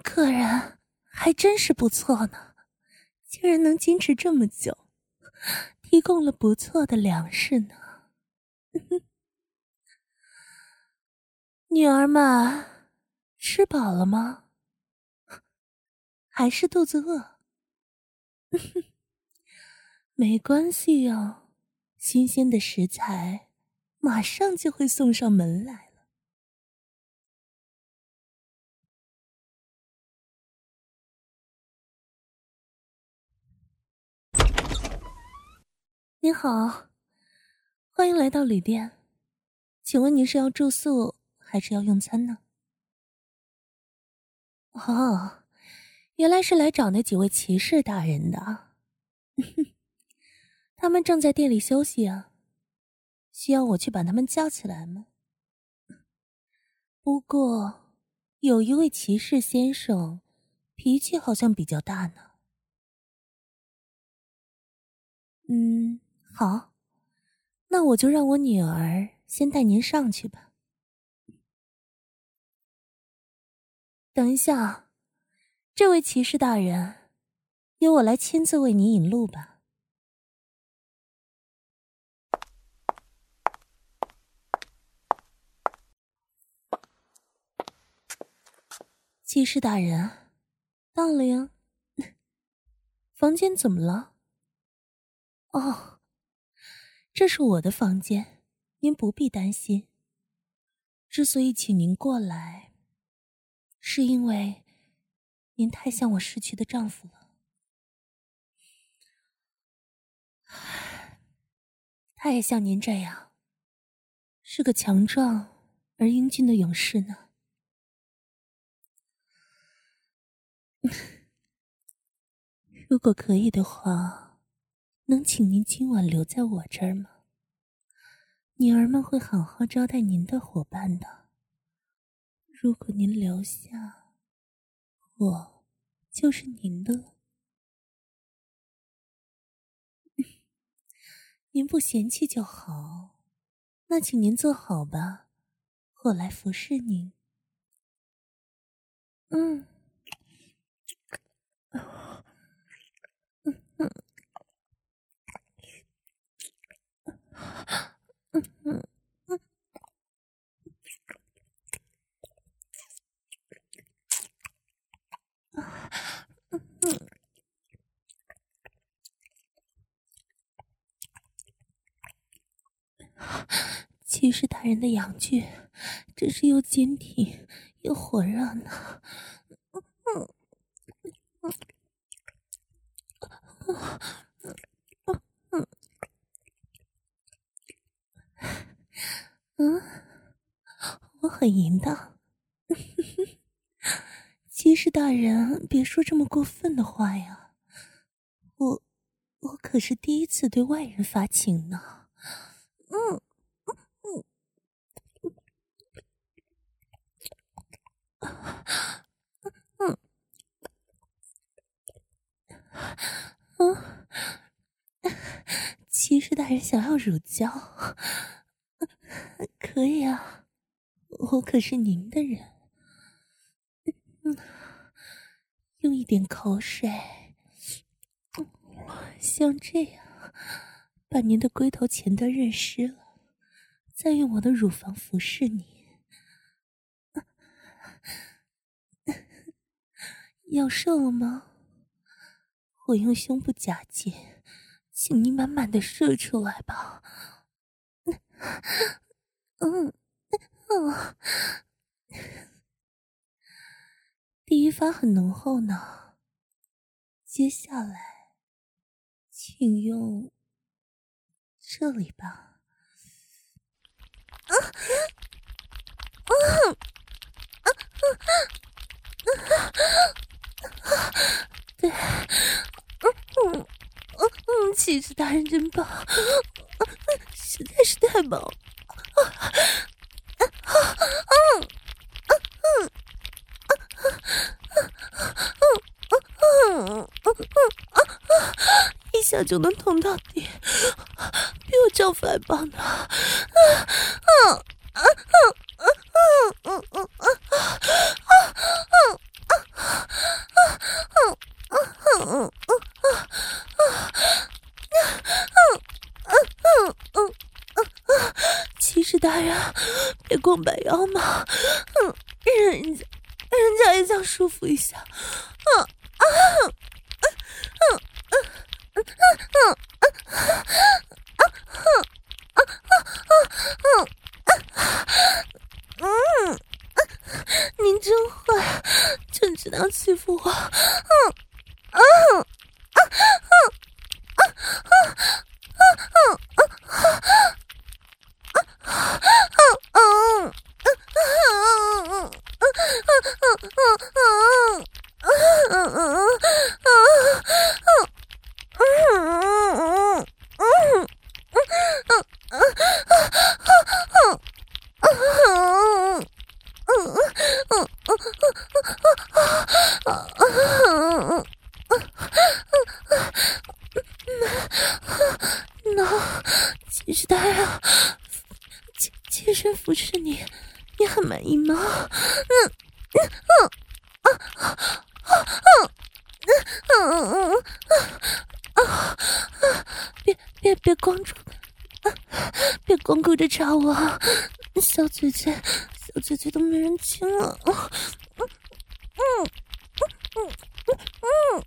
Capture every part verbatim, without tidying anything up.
客人还真是不错呢，竟然能坚持这么久，提供了不错的粮食呢。女儿们，吃饱了吗？还是肚子饿？没关系哦，新鲜的食材马上就会送上门来了。您好，欢迎来到旅店，请问您是要住宿还是要用餐呢？哦，原来是来找那几位骑士大人的。他们正在店里休息啊，需要我去把他们叫起来吗？不过，有一位骑士先生，脾气好像比较大呢。嗯，好，那我就让我女儿先带您上去吧。等一下，这位骑士大人，由我来亲自为您引路吧。骑士大人，到了呀。房间怎么了？哦，这是我的房间，您不必担心。之所以请您过来，是因为您太像我逝去的丈夫了。他也像您这样，是个强壮而英俊的勇士呢。如果可以的话，能请您今晚留在我这儿吗？女儿们会好好招待您的伙伴的。如果您留下，我就是您的了。您不嫌弃就好，那请您坐好吧，我来服侍您。嗯。骑士大人的阳具真是又坚挺又火热呢。嗯，我很淫荡。骑士大人，别说这么过分的话呀！我，我可是第一次对外人发情呢。嗯嗯嗯嗯，骑士大人想要乳胶，可以啊，我可是您的人。嗯，用一点口水，像这样把您的龟头前端润湿了，再用我的乳房服侍你。要射了吗？我用胸部夹紧，请你满满的射出来吧。嗯嗯，第一发很浓厚呢，接下来请用这里吧。啊啊啊啊！对，嗯嗯嗯，骑士大人真棒，实在是太棒了。啊啊啊一下就能捅到底，比我丈夫还棒呢！啊啊啊啊啊啊啊啊啊！ 大人，别光摆腰嘛，嗯，人家人家也想舒服一下，啊啊啊啊啊啊啊嗯，您真坏，就知道欺负我，嗯嗯啊啊啊啊啊啊那其实大人，妾妾身扶持你，你很满意吗？嗯嗯嗯啊啊啊啊啊啊！别别别光顾，别光顾着查我，小嘴嘴，小嘴嘴都没人亲了。嗯嗯嗯嗯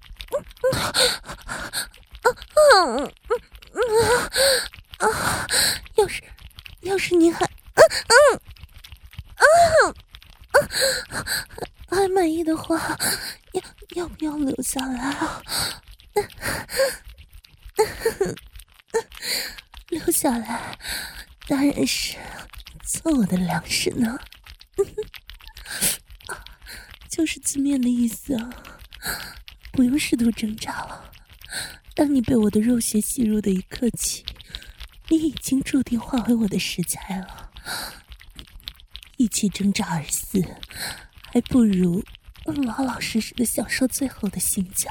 嗯嗯嗯啊！要是要是你还嗯嗯嗯嗯还满意的话，要要不要留下来啊？留下来当然是做我的粮食呢。就是字面的意思啊，不用试图挣扎了。当你被我的肉血吸入的一刻起，你已经注定化为我的食材了。一起挣扎而死，还不如老老实实的享受最后的心交。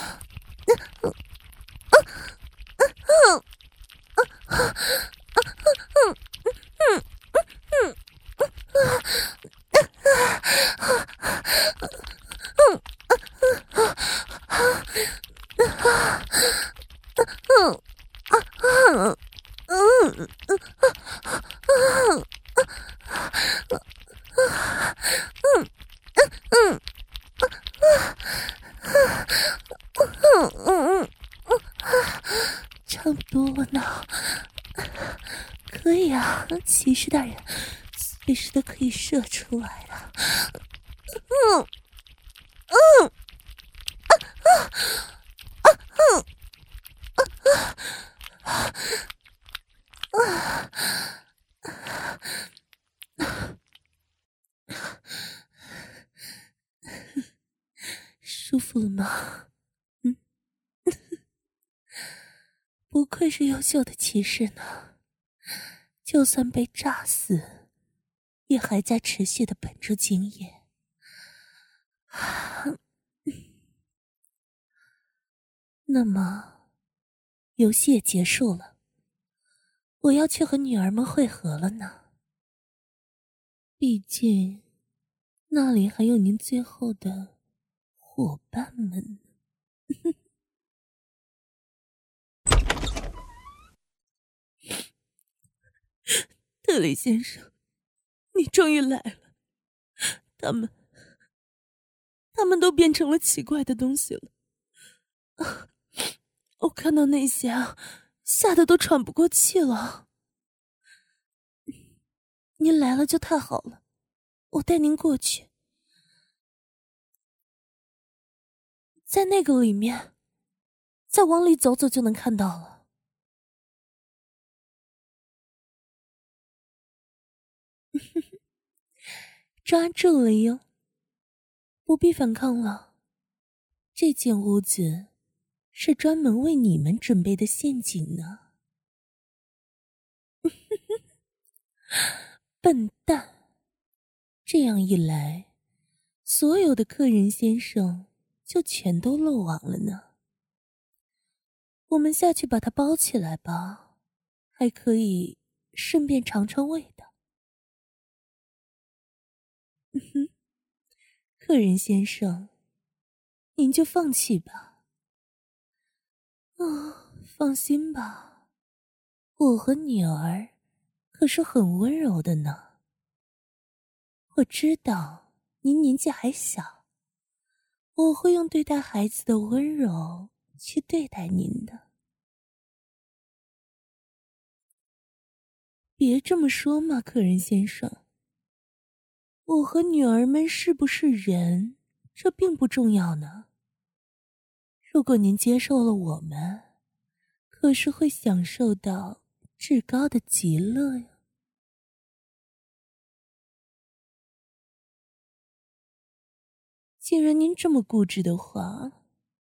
差不多了呢，可以啊，骑士大人随时都可以射出来啊。嗯嗯啊啊啊啊啊啊！舒服了吗？嗯，不愧是优秀的骑士呢，就算被炸死，也还加持续的本住经验。那么，游戏也结束了，我要去和女儿们会合了呢。毕竟，那里还有您最后的伙伴们。特雷先生，你终于来了。他们，他们都变成了奇怪的东西了。啊，我看到那些啊，吓得都喘不过气了。您来了就太好了，我带您过去。在那个里面，再往里走走就能看到了。抓住了哟，不必反抗了。这间屋子是专门为你们准备的陷阱呢。笨蛋！这样一来，所有的客人先生就全都漏网了呢。我们下去把它包起来吧，还可以顺便尝尝味道。嗯哼，客人先生，您就放弃吧。哦，放心吧，我和女儿可是很温柔的呢。我知道您年纪还小，我会用对待孩子的温柔去对待您的。别这么说嘛，客人先生。我和女儿们是不是人，这并不重要呢。如果您接受了我们，可是会享受到至高的极乐呀。既然您这么固执的话，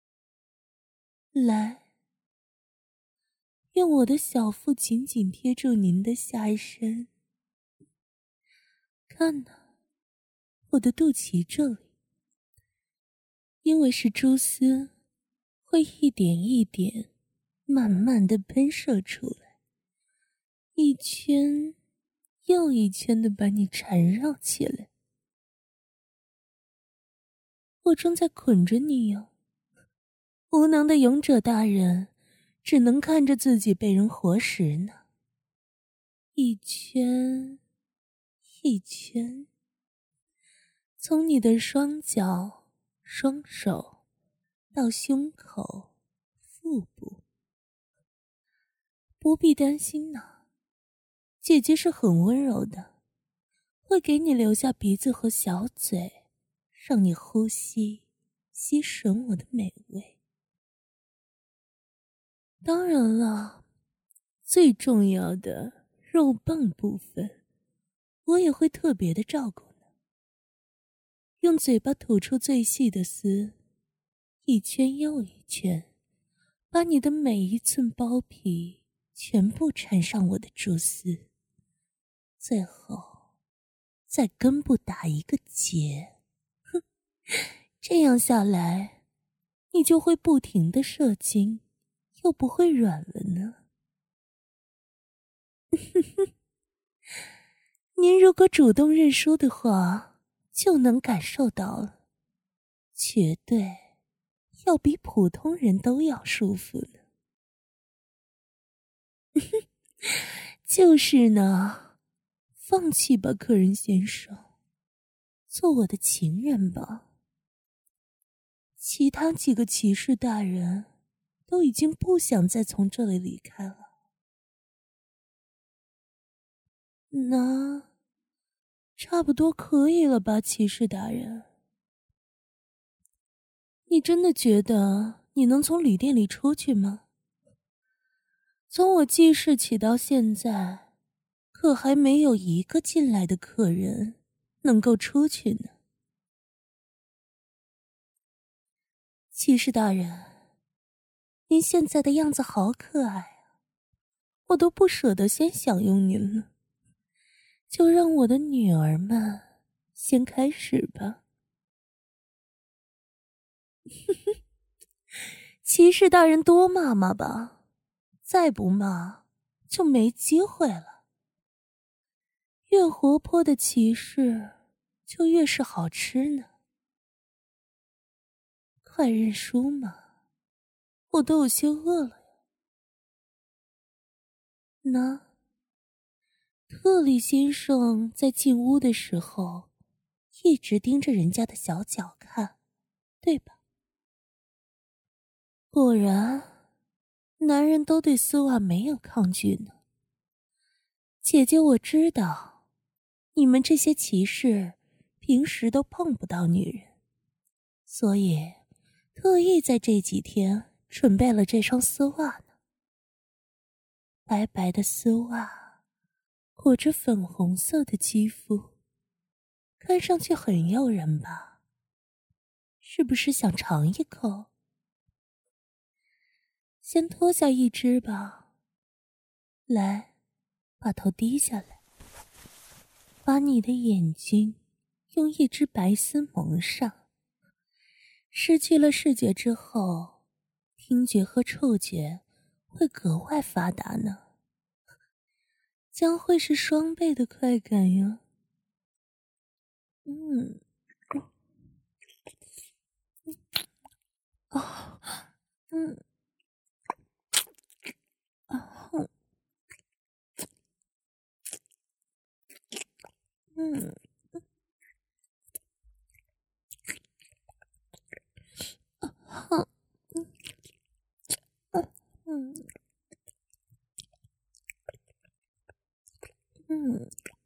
来，愿我的小腹紧紧贴住您的下身。看呐，我的肚脐这里，因为是蛛丝，会一点一点慢慢地喷射出来，一圈又一圈地把你缠绕起来。我正在捆着你哟，无能的勇者大人只能看着自己被人活食呢。一圈一圈，从你的双脚、双手到胸口、腹部。不必担心呢，姐姐是很温柔的，会给你留下鼻子和小嘴，让你呼吸吸吮我的美味。当然了，最重要的肉棒部分我也会特别的照顾呢。用嘴巴吐出最细的丝，一圈又一圈，把你的每一寸包皮全部缠上我的蛛丝，最后在根部打一个结。哼，这样下来你就会不停地射精，又不会软了呢。您如果主动认输的话，就能感受到了，绝对要比普通人都要舒服呢。就是呢，放弃吧，客人先生，做我的情人吧。其他几个骑士大人都已经不想再从这里离开了。那差不多可以了吧，骑士大人？你真的觉得你能从旅店里出去吗？从我记事起到现在，可还没有一个进来的客人能够出去呢。骑士大人，您现在的样子好可爱啊，我都不舍得先享用您了。就让我的女儿们先开始吧。骑士大人多骂骂吧，再不骂就没机会了。越活泼的骑士就越是好吃呢。快认输嘛，我都有些饿了呀。那特里先生在进屋的时候一直盯着人家的小脚看，对吧？果然，男人都对丝袜没有抗拒呢。姐姐，我知道，你们这些骑士平时都碰不到女人，所以特意在这几天准备了这双丝袜呢。白白的丝袜，裹着粉红色的肌肤，看上去很诱人吧？是不是想尝一口？先脱下一只吧。来，把头低下来，把你的眼睛用一只白丝蒙上。失去了视觉之后，听觉和触觉会格外发达呢，将会是双倍的快感哟。嗯，啊，嗯，啊， 嗯哼嗯嗯嗯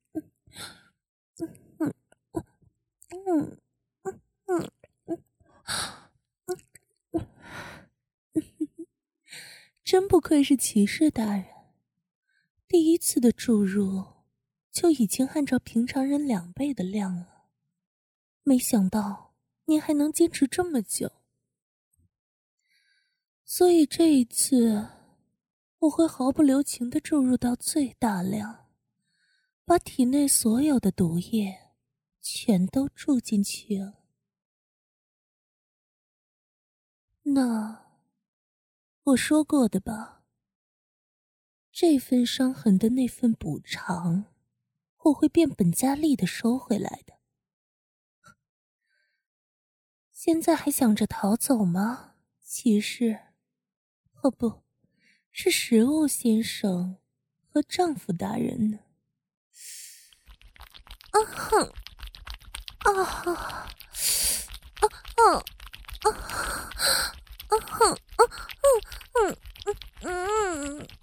嗯嗯嗯嗯，真不愧是骑士大人，第一次的注入就已经按照平常人两倍的量了。没想到你还能坚持这么久，所以这一次我会毫不留情地注入到最大量，把体内所有的毒液全都注进去了。那我说过的吧，这份伤痕的那份补偿，我会变本加厉地收回来的。现在还想着逃走吗，骑士？哦不，是食物先生和丈夫大人呢。啊哼，啊哈，啊啊啊啊哼，啊嗯嗯嗯嗯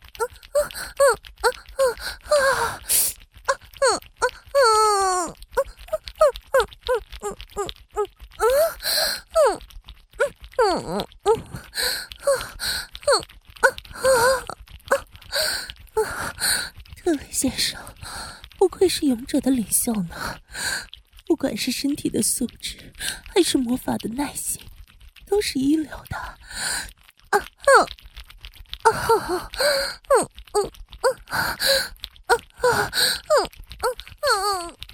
特雷先生，不愧是勇者的领袖呢，不管是身体的素质，还是魔法的耐性，都是一流的。啊哼，啊哼，嗯嗯嗯啊啊啊嗯嗯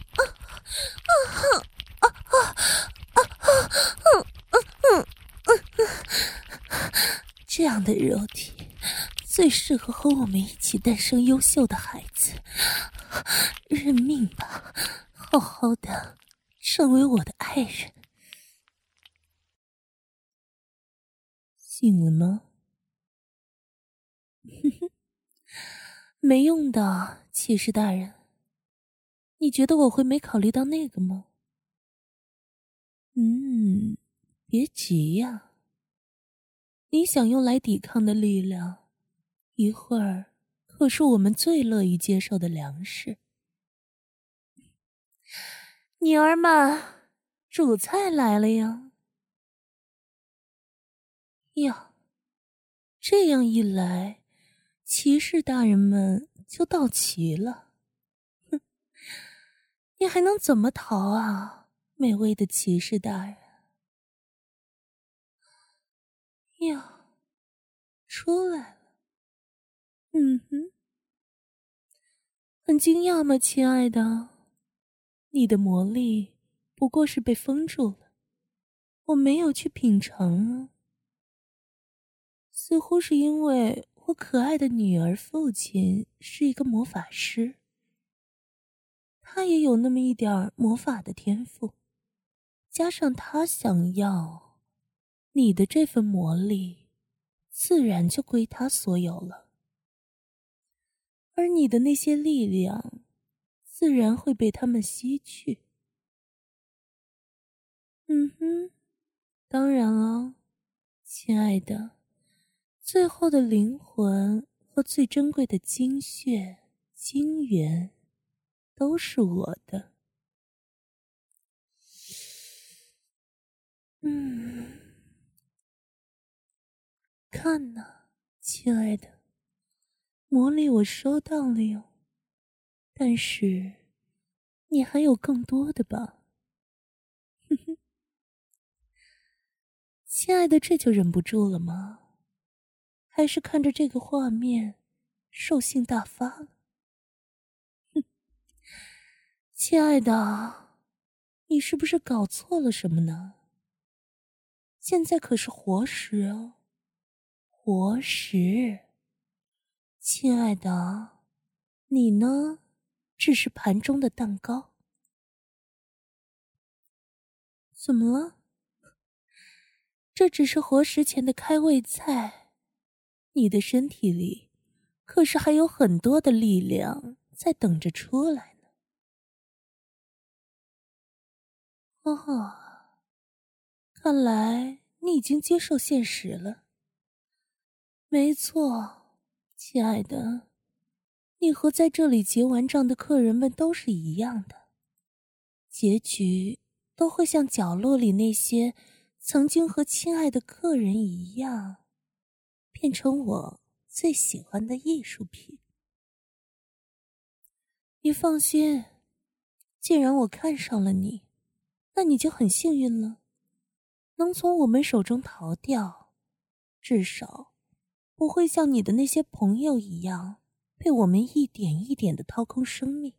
这样的肉体最适合和我们一起诞生优秀的孩子，认命吧，好好的成为我的爱人。醒了吗？没用的，骑士大人。你觉得我会没考虑到那个吗？嗯，别急呀。你想用来抵抗的力量，一会儿可是我们最乐意接受的粮食。女儿们，主菜来了呀！呀，这样一来，骑士大人们就到齐了。哼，你还能怎么逃啊，美味的骑士大人？呀，出来了。嗯哼，很惊讶吗，亲爱的？你的魔力不过是被封住了，我没有去品尝啊。似乎是因为我可爱的女儿父亲是一个魔法师，他也有那么一点魔法的天赋，加上他想要你的这份魔力，自然就归他所有了。而你的那些力量，自然会被他们吸去。嗯哼，当然了，亲爱的，最后的灵魂和最珍贵的精血、精元，都是我的。嗯，看呐，亲爱的，魔力我收到了哟。但是，你还有更多的吧？哼哼，亲爱的，这就忍不住了吗？还是看着这个画面，兽性大发了？哼，亲爱的，你是不是搞错了什么呢？现在可是活食哦，活食。亲爱的，你呢，只是盘中的蛋糕。怎么了？这只是活食前的开胃菜，你的身体里可是还有很多的力量在等着出来呢。 哦，看来你已经接受现实了。没错，亲爱的，你和在这里结完账的客人们都是一样的，结局都会像角落里那些曾经和亲爱的客人一样，变成我最喜欢的艺术品。你放心，既然我看上了你，那你就很幸运了，能从我们手中逃掉，至少不会像你的那些朋友一样，被我们一点一点地掏空生命。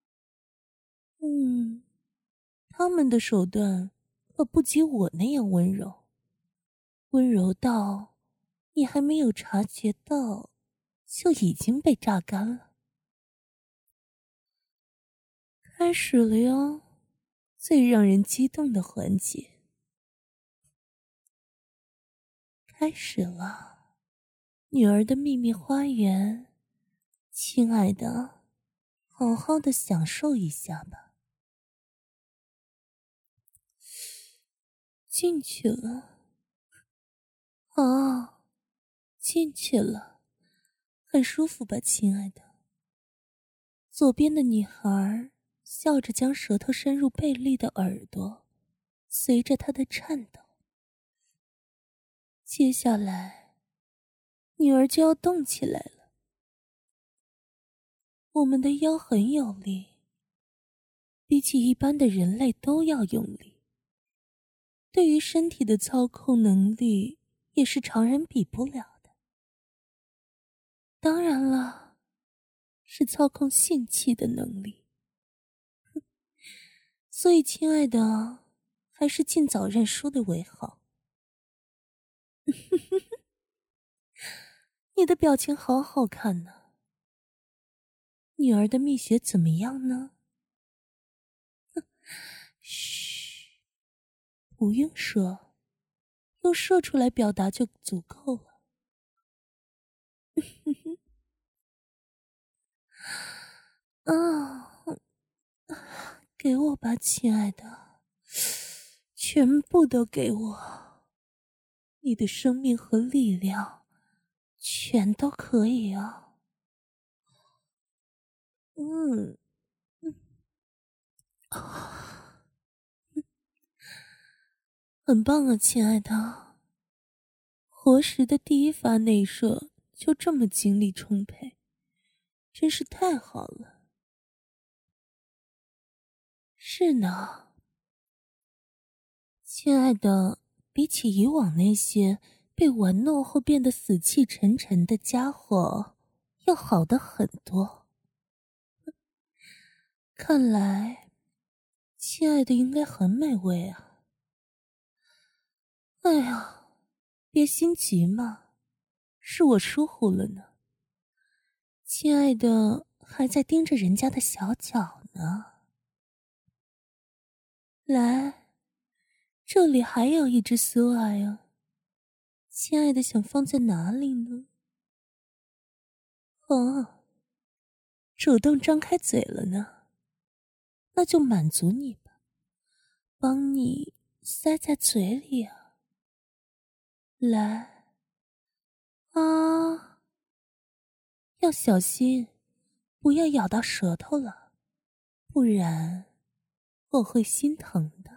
嗯，他们的手段可不及我那样温柔，温柔到你还没有察觉到，就已经被榨干了。开始了哟，最让人激动的环节。开始了，女儿的秘密花园，亲爱的，好好的享受一下吧。进去了，哦，进去了，很舒服吧，亲爱的。左边的女孩笑着将舌头伸入贝利的耳朵，随着她的颤抖。接下来，女儿就要动起来了。我们的腰很有力，比起一般的人类都要用力。对于身体的操控能力，也是常人比不了的。当然了，是操控性器的能力。所以，亲爱的，还是尽早认输的为好。你的表情好好看呢。女儿的蜜穴怎么样呢？嘘，不用说，用射出来表达就足够了。啊，给我吧，亲爱的，全部都给我，你的生命和力量，全都可以啊。嗯，嗯，啊，很棒啊，亲爱的。活时的第一发内射就这么精力充沛，真是太好了。是呢，亲爱的，比起以往那些被玩弄后变得死气沉沉的家伙，要好得很多。看来，亲爱的应该很美味啊。哎呀，别心急嘛，是我疏忽了呢。亲爱的还在盯着人家的小脚呢。来，这里还有一只丝袜呀，亲爱的想放在哪里呢？哦，主动张开嘴了呢，那就满足你吧，帮你塞在嘴里啊。来，啊，要小心，不要咬到舌头了，不然我会心疼的。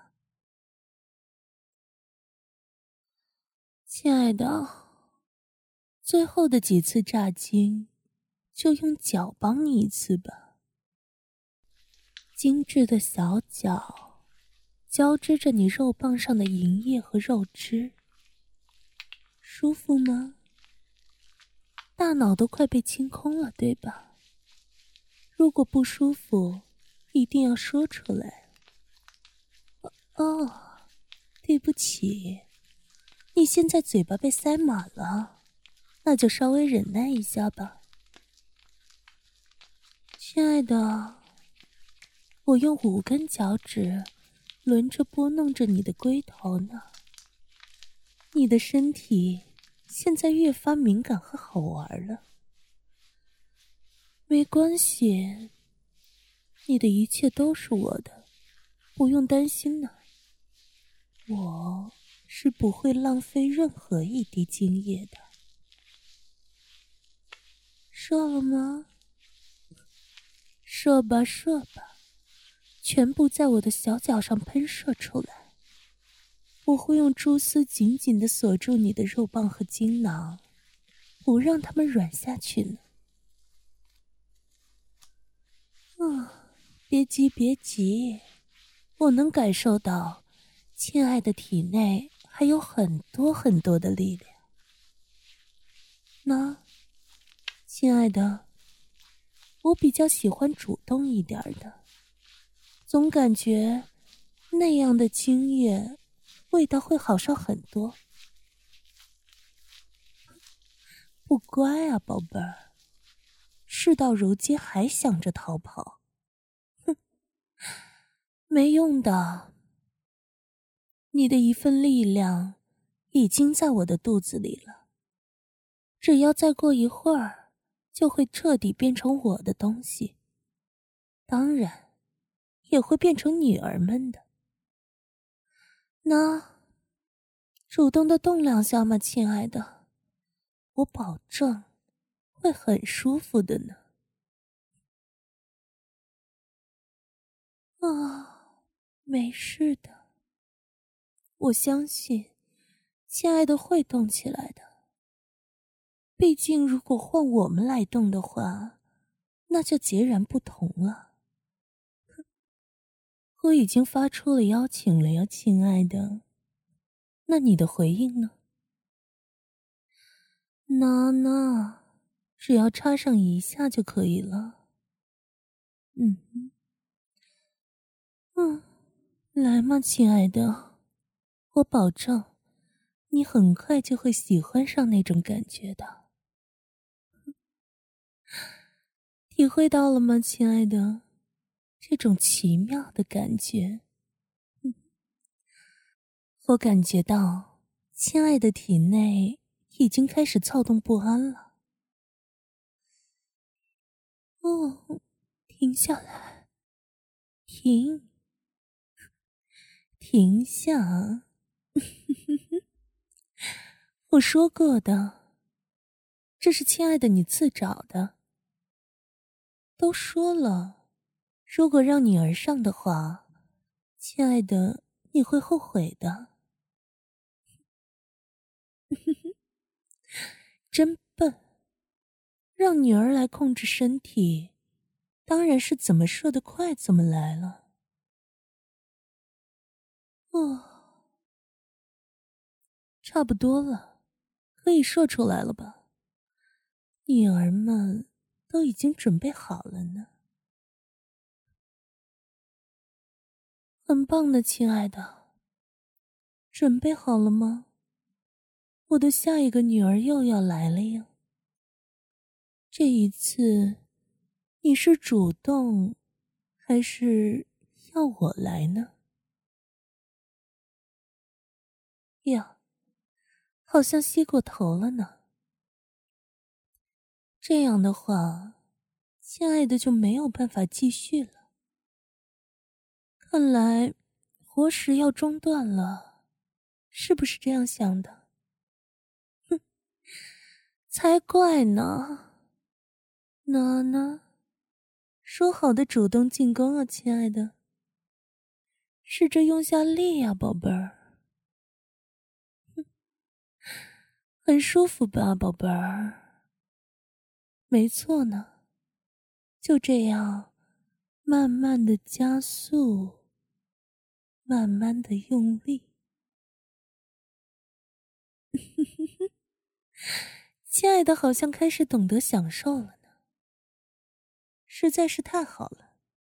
亲爱的，最后的几次炸精，就用脚帮你一次吧。精致的小脚，交织着你肉棒上的银液和肉汁，舒服吗？大脑都快被清空了，对吧？如果不舒服，一定要说出来。哦，对不起，你现在嘴巴被塞满了，那就稍微忍耐一下吧。亲爱的，我用五根脚趾轮着拨弄着你的龟头呢。你的身体现在越发敏感和好玩了。没关系，你的一切都是我的，不用担心呢。 我是不会浪费任何一滴精液的。射了吗？射吧射吧，全部在我的小脚上喷射出来。我会用蛛丝紧紧地锁住你的肉棒和精囊，不让它们软下去呢。啊，别急别急，我能感受到亲爱的体内还有很多很多的力量。那，亲爱的，我比较喜欢主动一点的，总感觉那样的精液味道会好上很多。不乖啊，宝贝儿，事到如今还想着逃跑，哼，没用的。你的一份力量已经在我的肚子里了，只要再过一会儿，就会彻底变成我的东西，当然也会变成女儿们的。那，主动的动两下嘛，亲爱的，我保证会很舒服的呢。啊，没事的，我相信亲爱的会动起来的。毕竟如果换我们来动的话，那就截然不同了。我已经发出了邀请了呀，亲爱的，那你的回应呢？那那，只要插上一下就可以了。嗯嗯，来嘛，亲爱的，我保证你很快就会喜欢上那种感觉的。体会到了吗，亲爱的？这种奇妙的感觉。嗯，我感觉到亲爱的体内已经开始躁动不安了。哦，停下来，停，停下。我说过的，这是亲爱的你自找的。都说了，如果让女儿上的话，亲爱的，你会后悔的。真笨，让女儿来控制身体，当然是怎么射得快怎么来了。哦，差不多了，可以射出来了吧？女儿们都已经准备好了呢。很棒的，亲爱的。准备好了吗？我的下一个女儿又要来了呀。这一次，你是主动，还是要我来呢？呀，好像吸过头了呢。这样的话，亲爱的就没有办法继续了。看来，活食要中断了，是不是这样想的？哼，才怪呢！娜娜，说好的主动进攻啊，亲爱的。试着用下力呀，宝贝儿。哼，很舒服吧，宝贝儿？没错呢，就这样，慢慢的加速，慢慢的用力。亲爱的好像开始懂得享受了呢，实在是太好了。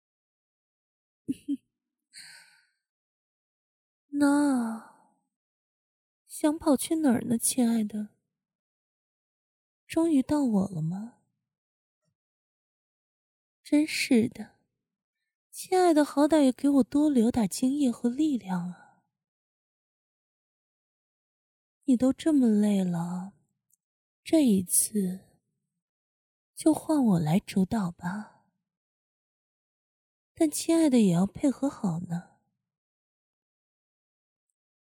那想跑去哪儿呢，亲爱的？终于到我了吗？真是的，亲爱的，好歹也给我多留点精液和力量啊！你都这么累了，这一次就换我来主导吧。但亲爱的也要配合好呢。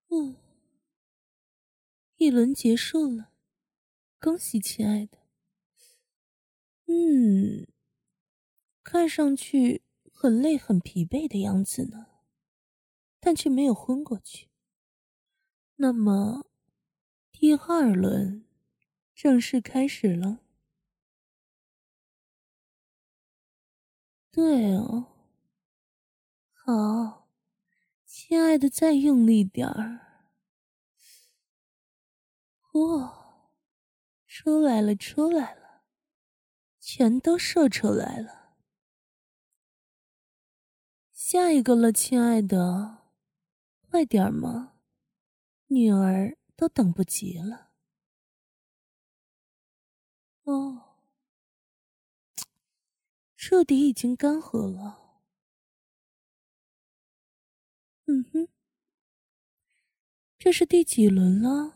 嗯，一轮结束了，恭喜亲爱的。嗯，看上去很累很疲惫的样子呢，但却没有昏过去。那么，第二轮正式开始了。对哦，好，亲爱的，再用力点儿。哦，出来了，出来了，全都射出来了。下一个了，亲爱的，快点嘛，女儿都等不及了。哦，彻底已经干涸了。嗯哼，这是第几轮了？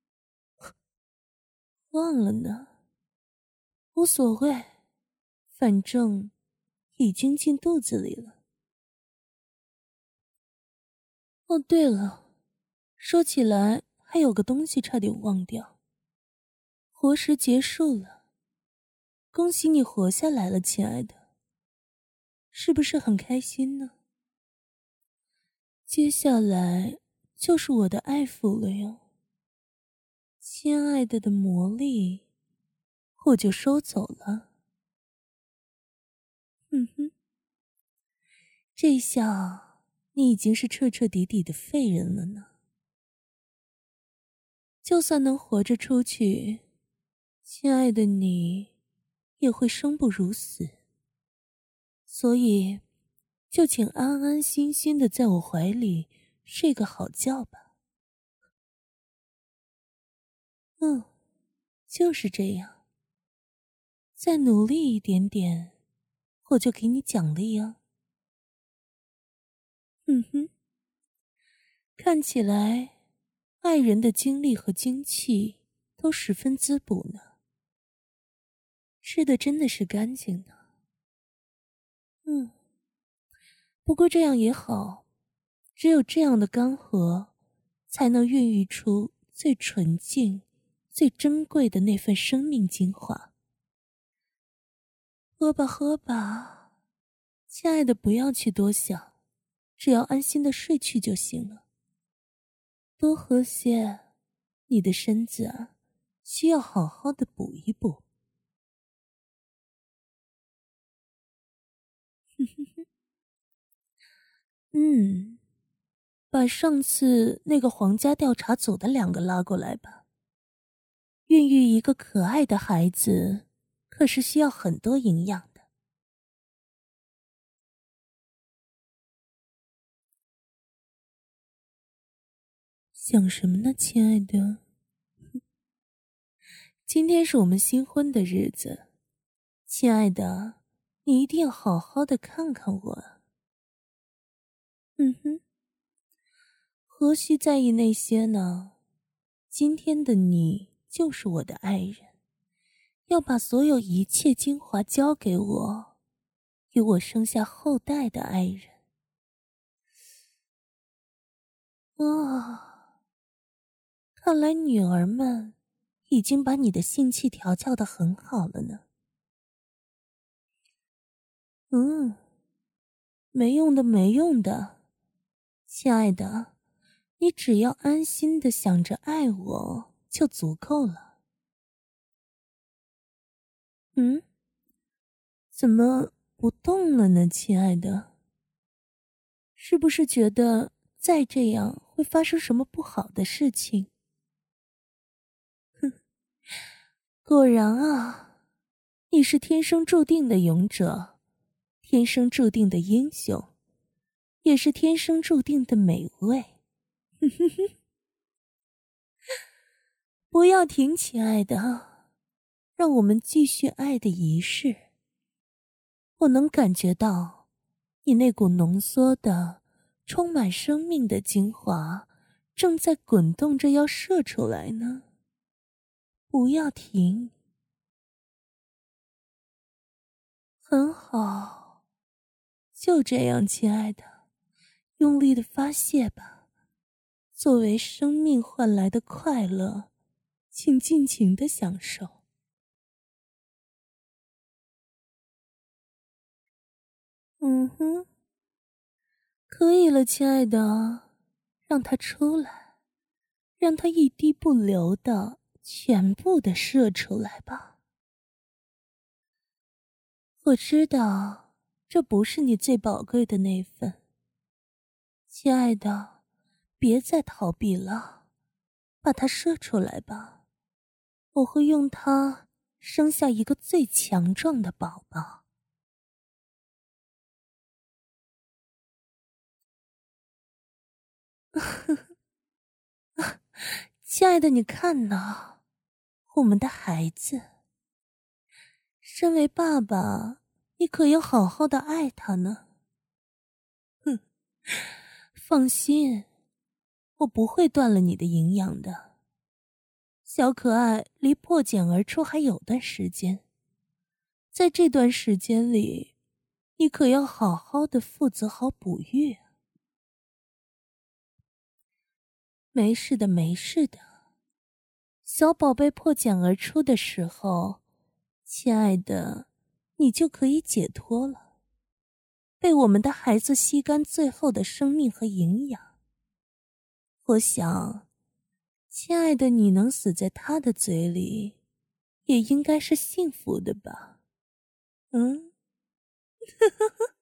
忘了呢，无所谓，反正已经进肚子里了。哦，对了，说起来还有个东西差点忘掉。活时结束了，恭喜你活下来了，亲爱的，是不是很开心呢？接下来就是我的爱抚了哟。亲爱的的魔力，我就收走了。嗯哼，这下你已经是彻彻底底的废人了呢。就算能活着出去，亲爱的你也会生不如死。所以，就请安安心心的在我怀里睡个好觉吧。嗯，就是这样。再努力一点点，我就给你奖励啊。嗯哼，看起来爱人的精力和精气都十分滋补呢。吃的真的是干净呢。嗯，不过这样也好，只有这样的干涸，才能孕育出最纯净、最珍贵的那份生命精华。喝吧喝吧，亲爱的，不要去多想，只要安心的睡去就行了。多喝些，你的身子啊，需要好好的补一补。嗯，把上次那个皇家调查组的两个拉过来吧。孕育一个可爱的孩子，可是需要很多营养的。想什么呢，亲爱的？今天是我们新婚的日子，亲爱的，你一定要好好的看看我。嗯哼，何须在意那些呢？今天的你就是我的爱人，要把所有一切精华交给我，给我生下后代的爱人。啊，看来女儿们已经把你的性气调教得很好了呢。嗯，没用的没用的，亲爱的，你只要安心的想着爱我就足够了。嗯，怎么不动了呢，亲爱的？是不是觉得再这样会发生什么不好的事情？哼，果然啊，你是天生注定的勇者，天生注定的英雄，也是天生注定的美味。哼哼哼，不要停，亲爱的，让我们继续爱的仪式。我能感觉到你那股浓缩的充满生命的精华正在滚动着要射出来呢。不要停。很好，就这样，亲爱的，用力的发泄吧， 作为生命换来的快乐，请尽情的享受。嗯哼，可以了，亲爱的，让它出来，让它一滴不留的全部的射出来吧。我知道，这不是你最宝贵的那份。亲爱的，别再逃避了，把它射出来吧。我会用它生下一个最强壮的宝宝。亲爱的，你看呐，我们的孩子。身为爸爸，你可要好好的爱他呢。哼，放心，我不会断了你的营养的。小可爱离破茧而出还有段时间，在这段时间里，你可要好好的负责好哺育。没事的，没事的。小宝贝破茧而出的时候，亲爱的，你就可以解脱了，被我们的孩子吸干最后的生命和营养。我想，亲爱的，你能死在他的嘴里，也应该是幸福的吧？嗯。